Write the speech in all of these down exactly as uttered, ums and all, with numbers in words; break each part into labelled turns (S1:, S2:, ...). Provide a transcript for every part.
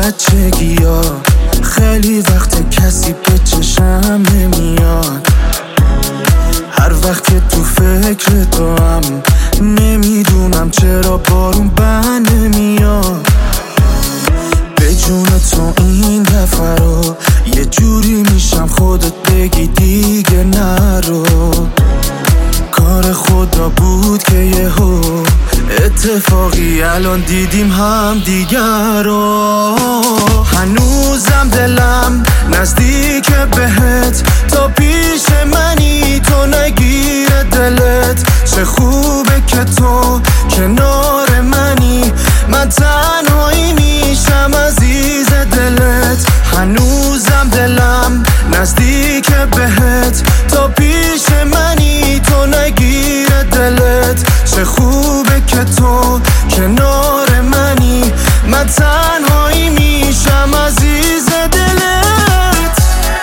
S1: بچگی ها خیلی وقت کسی به چشم نمیاد. هر وقت که تو فکر تو هم نمیدونم چرا بارون بند نمیاد. به جون تو این دفعه رو یه جوری میشم خودت بگی دیگه نرو. کار خدا بود که یهو اتفاقی الان دیدیم هم دیگر رو. هنوزم دلم نزدیک بهت، تا پیش منی تو نگیره دلت. چه خوبه که تو کنار منی، من تنهایی میشم عزیز دلت. هنوزم دلم نزدیک بهت، تا پیش منی تو نگیره دلت. چه خوبه که تو کنار منی، من تنهایی میشم عزیز دلت.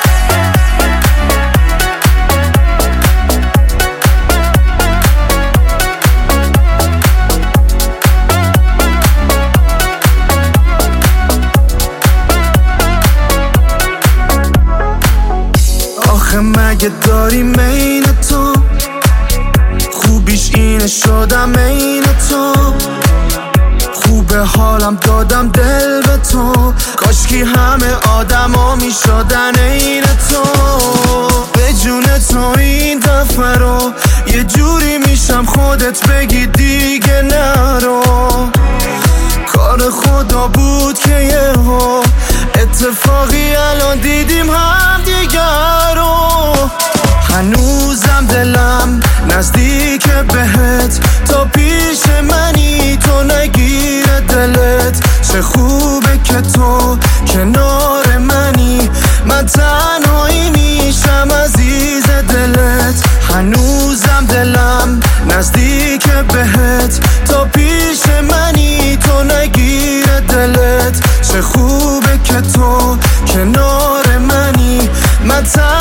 S1: آخه مگه داری مین تو، خوبیش اینه شدم عین تو. خوبه حالم دادم دل به تو، کاشکی همه آدما میشدن عین تو. به جون تو این دفعه رو یه جوری میشم خودت بگی دیگه نرو. کار خدا بود که یهو اتفاقی الان دیدیم هم دیگر رو. هنوزم دلم نزدیک بهت، تا پیش منی تو نگیره دلت. چه خوبه که تو کنار منی، من تنهایی میشم عزیز دلت. هنوزم دلم نزدیک بهت، تا پیش منی تو نگیره دلت. چه خوبه که تو کنار منی، من تنهایی